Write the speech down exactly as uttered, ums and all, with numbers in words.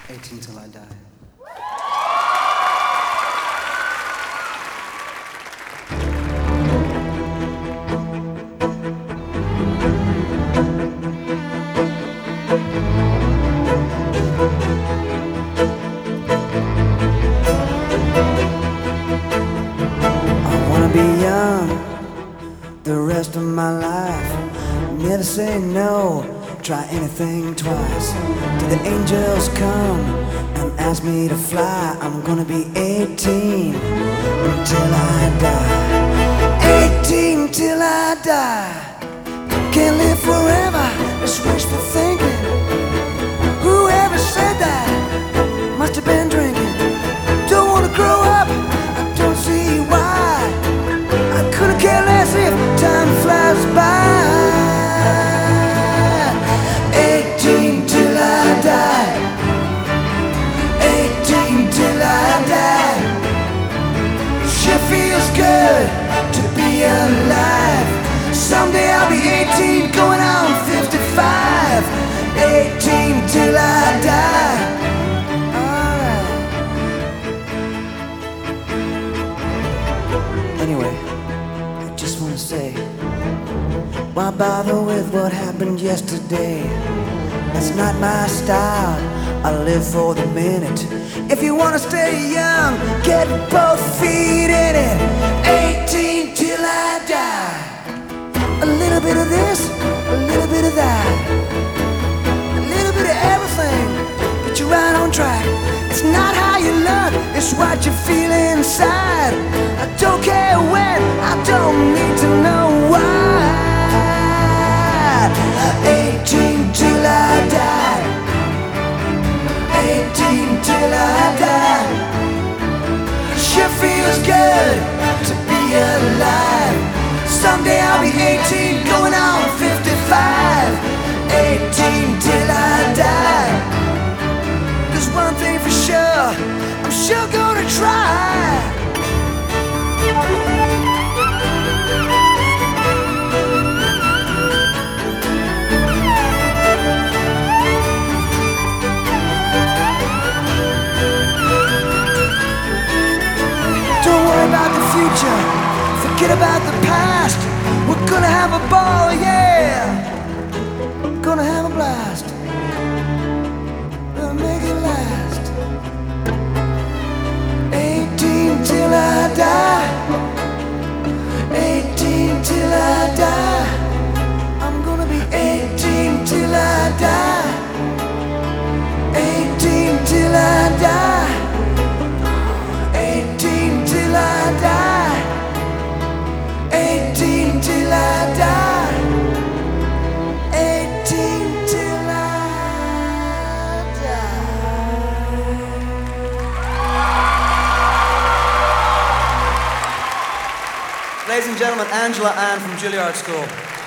eighteen till I die. I wanna be young the rest of my life. Never say no, try anything twice. Till the angels come and ask me to fly, I'm gonna be eighteen until I die. Eighteen till I die. Can't live forever, it's wishful thinking. Whoever said that must have been drinking. Don't wanna grow up, I don't see why. I couldn't care less if time flies by. Eighteen till I die. Eighteen till I die. Sure feels good to be alive. Someday I'll be eighteen, going on fifty-five. Eighteen till I die. Alright. Anyway, I just wanna say, why bother with what happened yesterday? That's not my style, I live for the minute. If you wanna stay young, get both feet in it. Eighteen till I die. A little bit of this, a little bit of that, a little bit of everything, get you right on track. It's not how you look, it's what you feel inside. I don't care when, I don't need to know why. Eighteen till I die. Eighteen till I die. Sure feels good to be alive. Someday I'll be eighteen, going on fifty-five. Eighteen till I die. There's one thing for sure, I'm sure gonna try. Don't worry about the future, forget about the past. We're gonna have a ball, yeah. Gonna have a blast. We'll make it last. Eighteen till I die. Eighteen till I die. I'm gonna be eighteen till I die. Eighteen till I die. Eighteen till I die. Eighteen till I die. Eighteen till I die. Ladies and gentlemen, Angela Ann from Juilliard School.